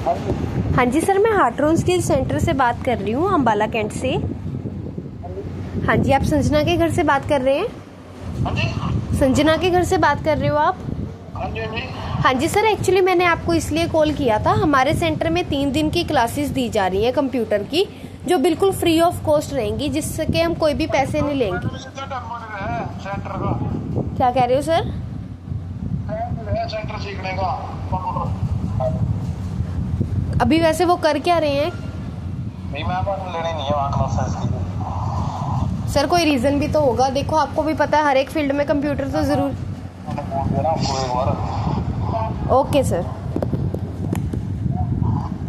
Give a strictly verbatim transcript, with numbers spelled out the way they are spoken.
हाँ जी सर, मैं Hartron skill centre से बात कर रही हूँ, अम्बाला कैंट से। हाँ जी, आप संजना के घर से बात कर रहे हैं? हाँ जी, संजना के घर से बात कर रहे हो आप? हाँ जी, हाँ जी। हाँ जी सर, एक्चुअली मैंने आपको इसलिए कॉल किया था। हमारे सेंटर में तीन दिन की क्लासेस दी जा रही हैं कंप्यूटर की, जो बिल्कुल फ्री ऑफ कॉस्ट रहेंगी, जिसके हम कोई भी पैसे नहीं लेंगे। सेंटर का क्या कह रहे हो सर? सेंटर सीखने का अभी वैसे वो कर क्या रहे हैं? नहीं, मैं लेने नहीं है वहाँ क्लासेस की। सर कोई रीजन भी तो होगा। देखो, आपको भी पता है हर एक फील्ड में कंप्यूटर तो जरूर। मैंने बोल दिया ना आपको एक बार। Okay sir.